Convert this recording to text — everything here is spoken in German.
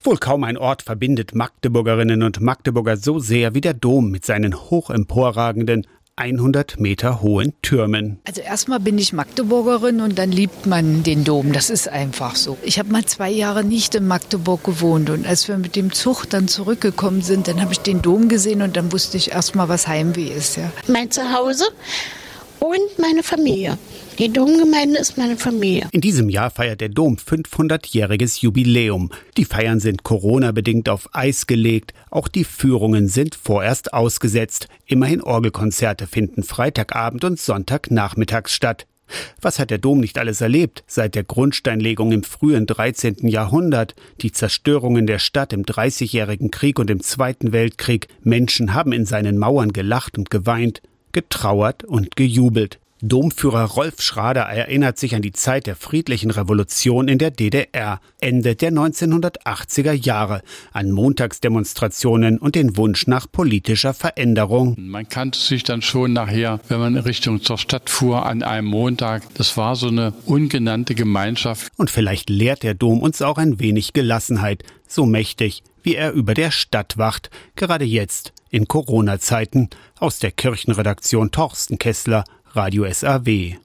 Wohl kaum ein Ort verbindet Magdeburgerinnen und Magdeburger so sehr wie der Dom mit seinen hoch emporragenden 100 Meter hohen Türmen. Also erstmal bin ich Magdeburgerin und dann liebt man den Dom. Das ist einfach so. Ich habe mal 2 Jahre nicht in Magdeburg gewohnt und als wir mit dem Zug dann zurückgekommen sind, dann habe ich den Dom gesehen und dann wusste ich erstmal, was Heimweh ist. Ja. Mein Zuhause und meine Familie. Die Domgemeinde ist meine Familie. In diesem Jahr feiert der Dom 500-jähriges Jubiläum. Die Feiern sind Corona-bedingt auf Eis gelegt. Auch die Führungen sind vorerst ausgesetzt. Immerhin Orgelkonzerte finden Freitagabend und Sonntagnachmittags statt. Was hat der Dom nicht alles erlebt seit der Grundsteinlegung im frühen 13. Jahrhundert? Die Zerstörungen der Stadt im Dreißigjährigen Krieg und im Zweiten Weltkrieg. Menschen haben in seinen Mauern gelacht und geweint, getrauert und gejubelt. Domführer Rolf Schrader erinnert sich an die Zeit der friedlichen Revolution in der DDR, Ende der 1980er Jahre, an Montagsdemonstrationen und den Wunsch nach politischer Veränderung. Man kannte sich dann schon nachher, wenn man in Richtung zur Stadt fuhr, an einem Montag. Das war so eine ungenannte Gemeinschaft. Und vielleicht lehrt der Dom uns auch ein wenig Gelassenheit, so mächtig, wie er über der Stadt wacht, gerade jetzt, in Corona-Zeiten. Aus der Kirchenredaktion Torsten Kessler, Radio SAW.